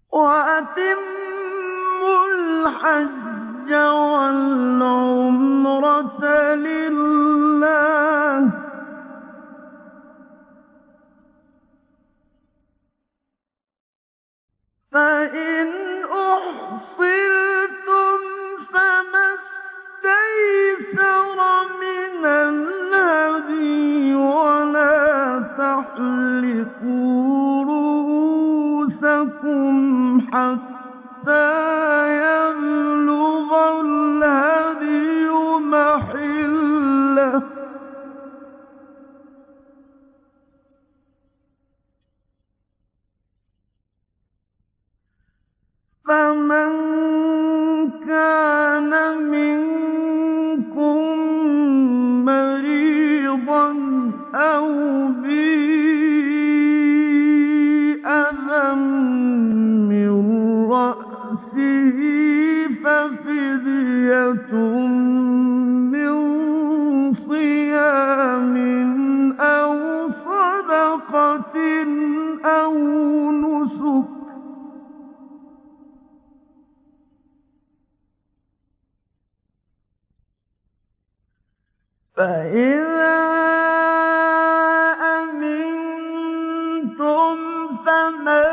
وَأَتِمُّوا الْحَجَّ وَالْعُمْرَةَ لِلَّهِ ۚ فَإِنْ أُحْصِرْتُمْ فَمَا اسْتَيْسَرَ مِنَ الْهَدْيِ ۖ وَلَا تَحْلِقُوا رُءُوسَكُمْ حَتَّىٰ يَبْلُغَ الْهَدْيُ مَحِلَّهُ ۚ فَمَن كَانَ مِنكُم مَّرِيضًا أَوْ بِهِ أَذًى مِّن رَّأْسِهِ فَفِدْيَةٌ مِّن صِيَامٍ أَوْ صَدَقَةٍ أَوْ نُسُكٍ ۚ فَإِذَا أَمِنتُمْ فَمَن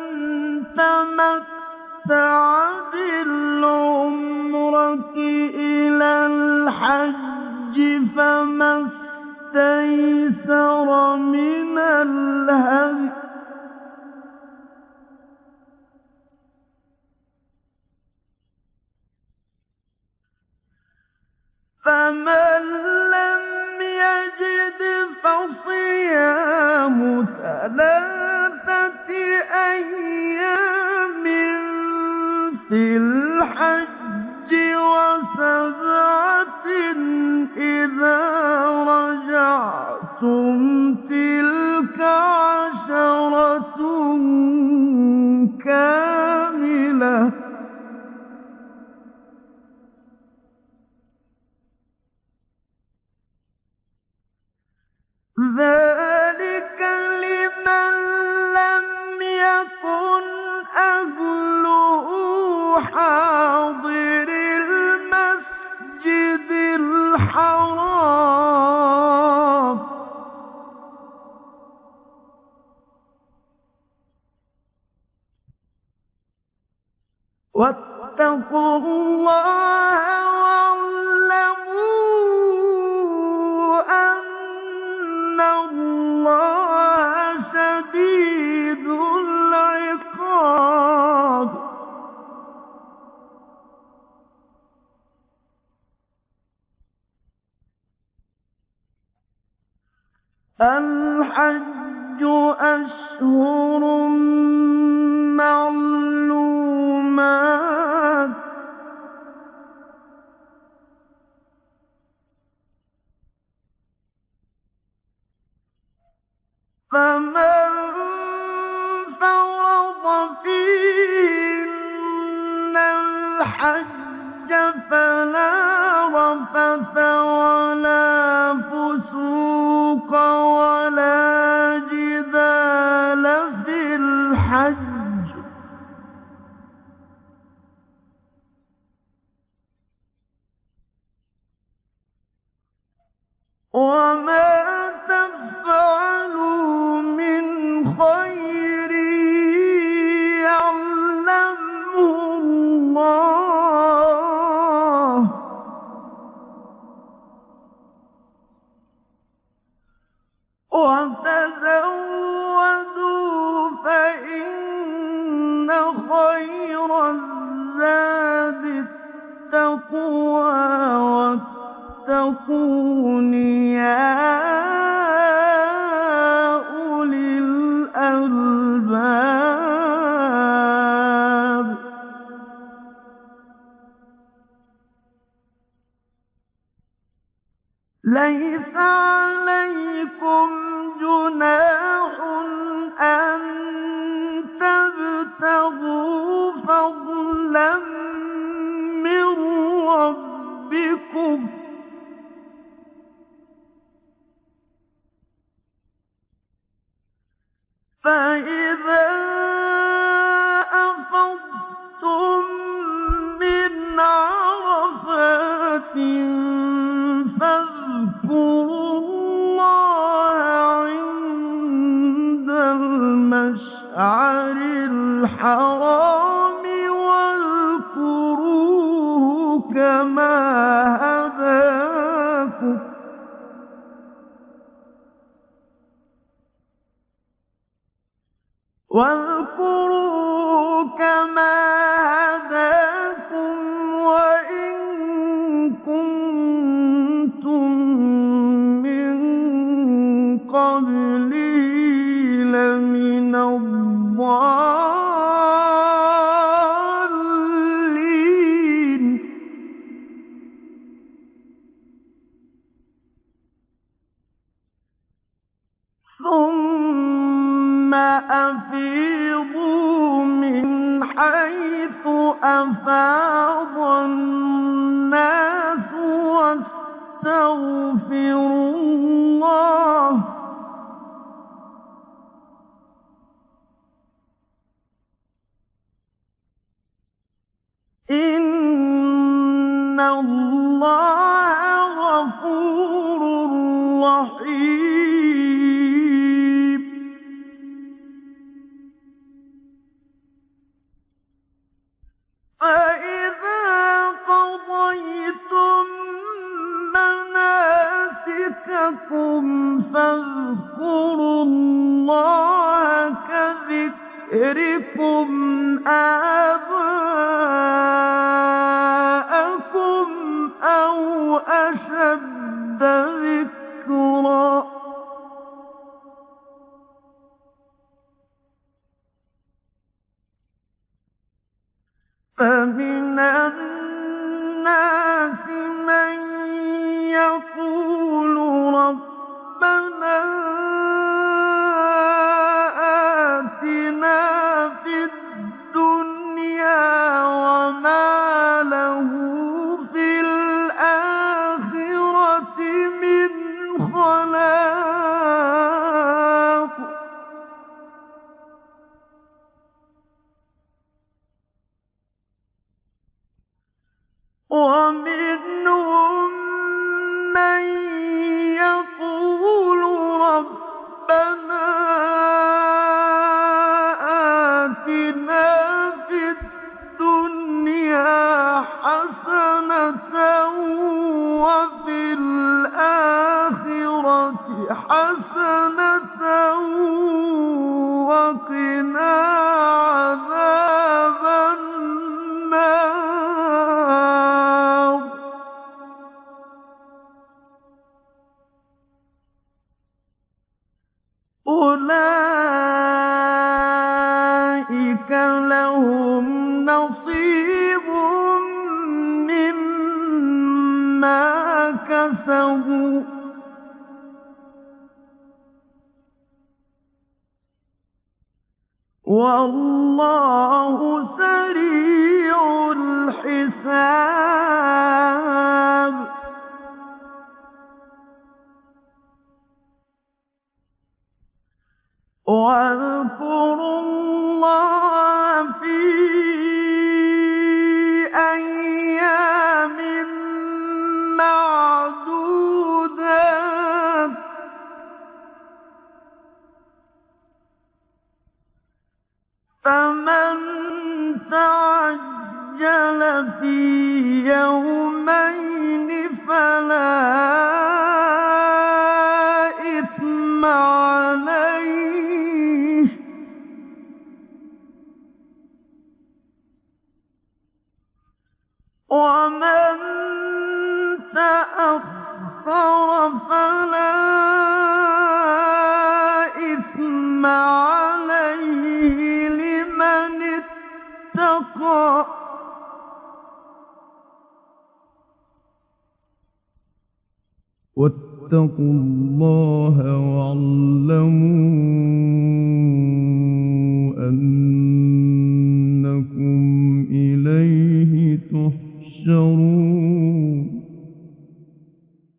تَمَتَّعَ بِالْعُمْرَةِ إِلَى الْحَجِّ فَمَا اسْتَيْسَرَ مِنَ الْهَدْيِ ۖ فَمَن لَّمْ يَجِدْ فَصِيَامُ ثَلَاثَةِ أَيَّامٍ فِي الْحَجِّ وَسَبْعَةٍ إِذَا رَجَعْتُمْ ۗ تِلْكَ عَشَرَةٌ كَامِلَةٌ ۗ ذَٰلِكَ لِمَن لَّمْ يَكُنْ أَهْلُهُ حَاضِرِي الْمَسْجِدِ الْحَرَامِ ۚ وَاتَّقُوا اللَّهَ وَاعْلَمُوا أَنَّ اللَّهَ شَدِيدُ الْعِقَابِ. الْحَجُّ أَشْهُرٌ مَّعْلُومَاتٌ ۚ فَمَن فَرَضَ فِيهِنَّ الْحَجَّ فَلَا رَفَثَ وَلَا فُسُوقَ وَلَا جِدَالَ فِي الْحَجِّ ۗ وَمَا تَفْعَلُوا مِنْ خَيْرٍ يَعْلَمْهُ اللَّهُ ۗ وَتَزَوَّدُوا فَإِنَّ خَيْرَ الزَّادِ التَّقْوَىٰ ۚ وَاتَّقُونِ يَا أُولِي الْأَلْبَابِ. لَيْسَ عَلَيْكُمْ جُنَاحٌ أَن تَبْتَغُوا فَضْلًا مِّن رَّبِّكُمْ ۚ فَإِذَا هداكم واذكروا كما هداكم وإن كنتم من قبله لمن الضالين ثم أفيضوا من حيث أفاض الناس واستغفروا الله إن الله غفور رحيم فإذا قضيتم مناسككم فاذكروا الله كذكركم آباءكم أو أشد ذكرا فمن الناس من يقول ربنا آتنا في الدنيا وما له في الآخرة من خلاق ومنهم من يقول ربنا آتنا في الدنيا حسنة وفي الآخرة حسنة وقنا عذاب النار أولئك لهم نصيب مما كسبوا والله سريع الحساب واذكروا الله في أيام معدودات فمن تعجل في يومين فلا إثم عليه ومن تأخر فلا إثم عليه لمن اتقى واتقوا الله واعلموا